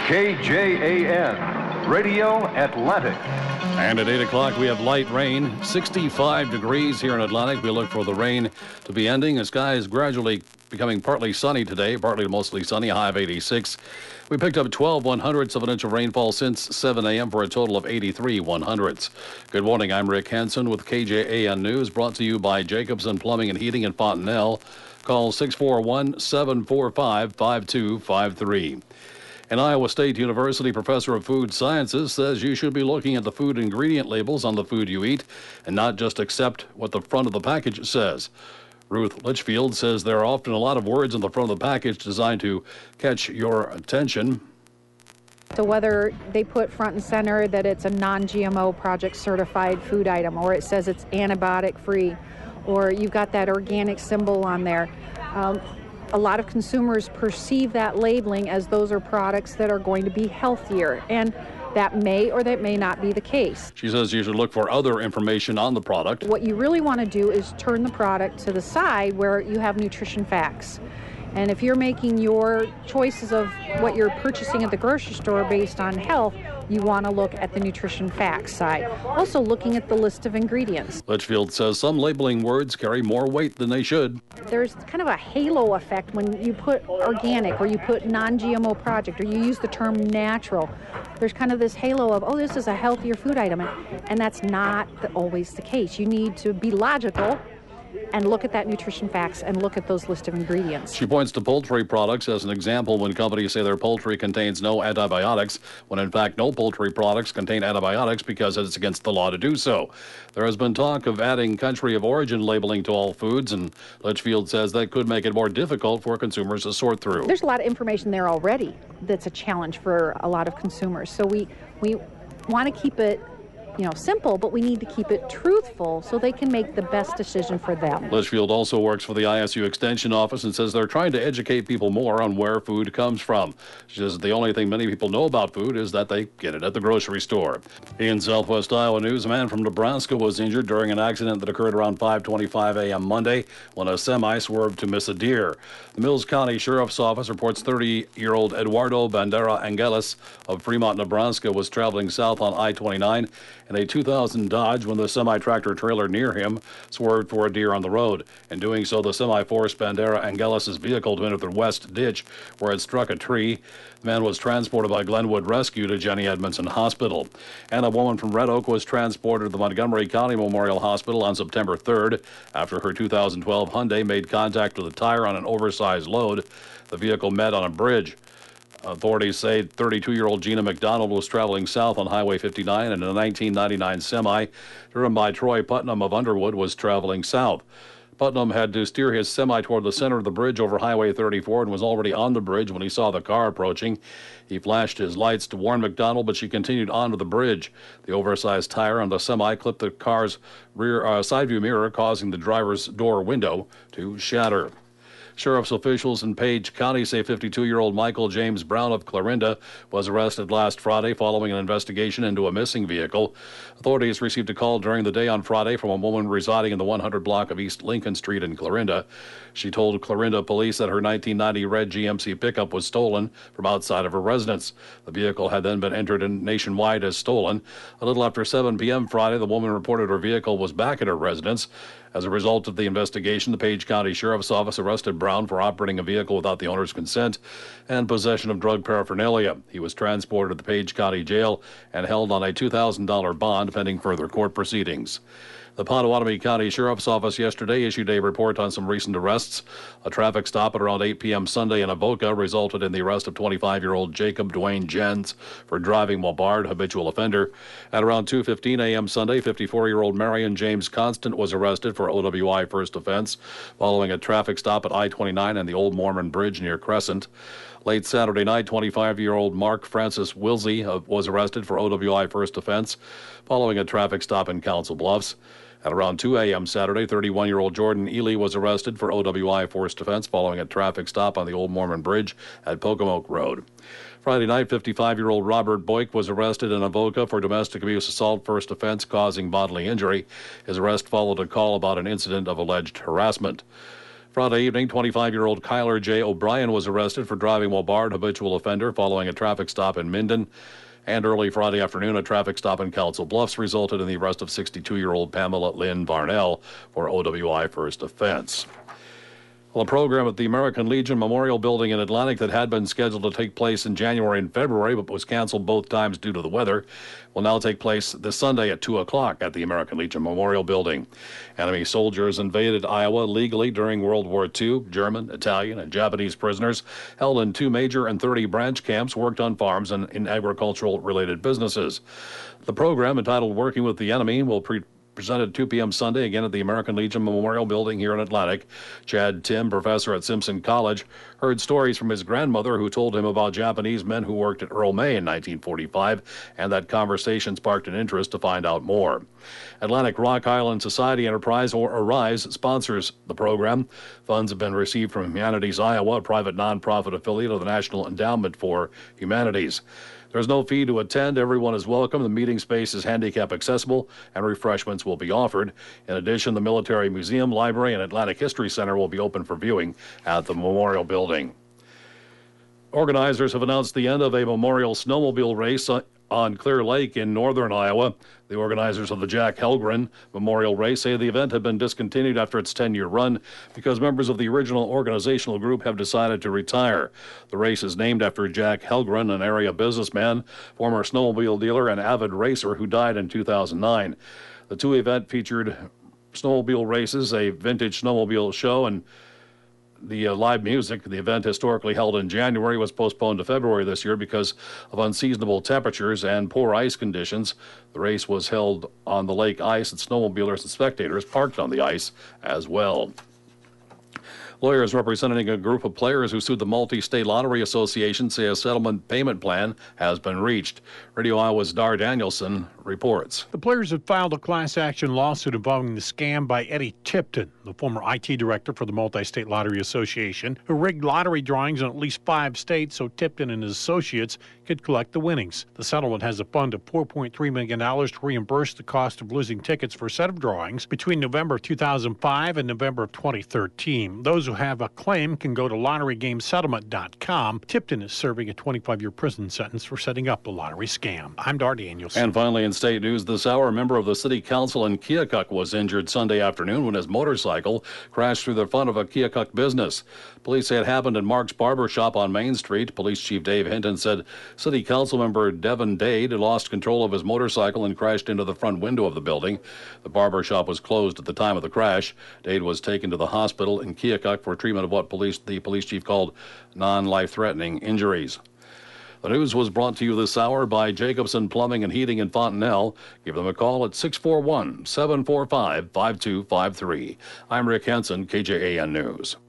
KJAN, Radio Atlantic. And at 8 o'clock, we have light rain, 65 degrees here in Atlantic. We look for the rain to be ending. The sky is gradually becoming partly sunny today, partly to mostly sunny, a high of 86. We picked up 12 100ths of an inch of rainfall since 7 a.m. for a total of 83 100ths. Good morning, I'm Rick Hansen with KJAN News, brought to you by Jacobson Plumbing and Heating in Fontenelle. Call 641-745-5253. An Iowa State University professor of food sciences says you should be looking at the food ingredient labels on the food you eat and not just accept what the front of the package says. Ruth Litchfield says there are often a lot of words on the front of the package designed to catch your attention. So whether they put front and center that it's a non-GMO project certified food item, or it says it's antibiotic free, or you've got that organic symbol on there, a lot of consumers perceive that labeling as those are products that are going to be healthier, and that may or that may not be the case. She says you should look for other information on the product. What you really want to do is turn the product to the side where you have nutrition facts. And if you're making your choices of what you're purchasing at the grocery store based on health, you want to look at the nutrition facts side. Also looking at the list of ingredients. Litchfield says some labeling words carry more weight than they should. There's kind of a halo effect when you put organic or you put non-GMO project or you use the term natural. There's kind of this halo of, oh, this is a healthier food item. And that's not always the case. You need to be logical and look at that nutrition facts and look at those list of ingredients. She points to poultry products as an example when companies say their poultry contains no antibiotics, when in fact no poultry products contain antibiotics because it's against the law to do so. There has been talk of adding country of origin labeling to all foods, and Litchfield says that could make it more difficult for consumers to sort through. There's a lot of information there already that's a challenge for a lot of consumers. So we want to keep it simple, but we need to keep it truthful so they can make the best decision for them. Litchfield also works for the ISU Extension Office and says they're trying to educate people more on where food comes from. She says the only thing many people know about food is that they get it at the grocery store. In Southwest Iowa news, a man from Nebraska was injured during an accident that occurred around 5:25 a.m. Monday when a semi swerved to miss a deer. The Mills County Sheriff's Office reports 30-year-old Eduardo Bandera Angeles of Fremont, Nebraska was traveling south on I-29 in a 2000 Dodge when the semi-tractor trailer near him swerved for a deer on the road. In doing so, the semi forced Bandera Angeles' vehicle to enter the west ditch where it struck a tree. The man was transported by Glenwood Rescue to Jenny Edmondson Hospital. And a woman from Red Oak was transported to the Montgomery County Memorial Hospital on September 3rd after her 2012 Hyundai made contact with a tire on an oversized load. The vehicle met on a bridge. Authorities say 32-year-old Gina McDonald was traveling south on Highway 59 and a 1999 semi driven by Troy Putnam of Underwood was traveling south. Putnam had to steer his semi toward the center of the bridge over Highway 34 and was already on the bridge when he saw the car approaching. He flashed his lights to warn McDonald, but she continued onto the bridge. The oversized tire on the semi clipped the car's rear side view mirror, causing the driver's door window to shatter. Sheriff's officials in Page County say 52-year-old Michael James Brown of Clarinda was arrested last Friday following an investigation into a missing vehicle. Authorities received a call during the day on Friday from a woman residing in the 100 block of East Lincoln Street in Clarinda. She told Clarinda police that her 1990 red GMC pickup was stolen from outside of her residence. The vehicle had then been entered in nationwide as stolen. A little after 7 p.m. Friday, the woman reported her vehicle was back at her residence. As a result of the investigation, the Page County Sheriff's Office arrested Brown for operating a vehicle without the owner's consent and possession of drug paraphernalia. He was transported to the Page County Jail and held on a $2,000 bond pending further court proceedings. The Potawatomi County Sheriff's Office yesterday issued a report on some recent arrests. A traffic stop at around 8 p.m. Sunday in Avoca resulted in the arrest of 25-year-old Jacob Dwayne Jens for driving while barred, habitual offender. At around 2:15 a.m. Sunday, 54-year-old Marion James Constant was arrested for OWI first offense following a traffic stop at I-29 and the Old Mormon Bridge near Crescent. Late Saturday night, 25-year-old Mark Francis Wilsey was arrested for OWI first offense following a traffic stop in Council Bluffs. At around 2 a.m. Saturday, 31-year-old Jordan Ely was arrested for OWI first offense following a traffic stop on the Old Mormon Bridge at Pocomoke Road. Friday night, 55-year-old Robert Boyk was arrested in Avoca for domestic abuse assault first offense causing bodily injury. His arrest followed a call about an incident of alleged harassment. Friday evening, 25-year-old Kyler J. O'Brien was arrested for driving while barred, habitual offender, following a traffic stop in Minden. And early Friday afternoon, a traffic stop in Council Bluffs resulted in the arrest of 62-year-old Pamela Lynn Varnell for OWI first offense. Well, a program at the American Legion Memorial Building in Atlantic that had been scheduled to take place in January and February but was canceled both times due to the weather will now take place this Sunday at 2 o'clock at the American Legion Memorial Building. Enemy soldiers invaded Iowa legally during World War II. German, Italian, and Japanese prisoners held in 2 major and 30 branch camps worked on farms and in agricultural-related businesses. The program, entitled Working with the Enemy, will presented at 2 p.m. Sunday, again at the American Legion Memorial Building here in Atlantic. Chad Tim, professor at Simpson College, heard stories from his grandmother who told him about Japanese men who worked at Earl May in 1945, and that conversation sparked an interest to find out more. Atlantic Rock Island Society Enterprise, or ARISE, sponsors the program. Funds have been received from Humanities Iowa, a private nonprofit affiliate of the National Endowment for Humanities. There's no fee to attend. Everyone is welcome. The meeting space is handicap accessible, and refreshments will be offered. In addition, the Military Museum, Library, and Atlantic History Center will be open for viewing at the Memorial Building. Organizers have announced the end of a memorial snowmobile race on Clear Lake in northern Iowa. The organizers of the Jack Helgren Memorial Race say the event had been discontinued after its 10-year run because members of the original organizational group have decided to retire. The race is named after Jack Helgren, an area businessman, former snowmobile dealer, and avid racer who died in 2009. The 2 event featured snowmobile races, a vintage snowmobile show, and the live music. The event, historically held in January, was postponed to February this year because of unseasonable temperatures and poor ice conditions. The race was held on the lake ice, and snowmobilers and spectators parked on the ice as well. Lawyers representing a group of players who sued the Multi-State Lottery Association say a settlement payment plan has been reached. Radio Iowa's Dar Danielson reports. The players have filed a class action lawsuit involving the scam by Eddie Tipton, the former IT director for the Multi-State Lottery Association, who rigged lottery drawings in at least 5 states so Tipton and his associates could collect the winnings. The settlement has a fund of $4.3 million to reimburse the cost of losing tickets for a set of drawings between November 2005 and November of 2013. Those who have a claim can go to lotterygamesettlement.com. Tipton is serving a 25-year prison sentence for setting up the lottery scam. I'm Dar Danielson. And finally, in state news this hour, a member of the city council in Keokuk was injured Sunday afternoon when his motorcycle crashed through the front of a Keokuk business. Police say it happened in Mark's Barber Shop on Main Street. Police Chief Dave Hinton said city council member Devin Dade lost control of his motorcycle and crashed into the front window of the building. The barber shop was closed at the time of the crash. Dade was taken to the hospital in Keokuk for treatment of what the police chief called non-life-threatening injuries. The news was brought to you this hour by Jacobson Plumbing and Heating in Fontenelle. Give them a call at 641-745-5253. I'm Rick Henson, KJAN News.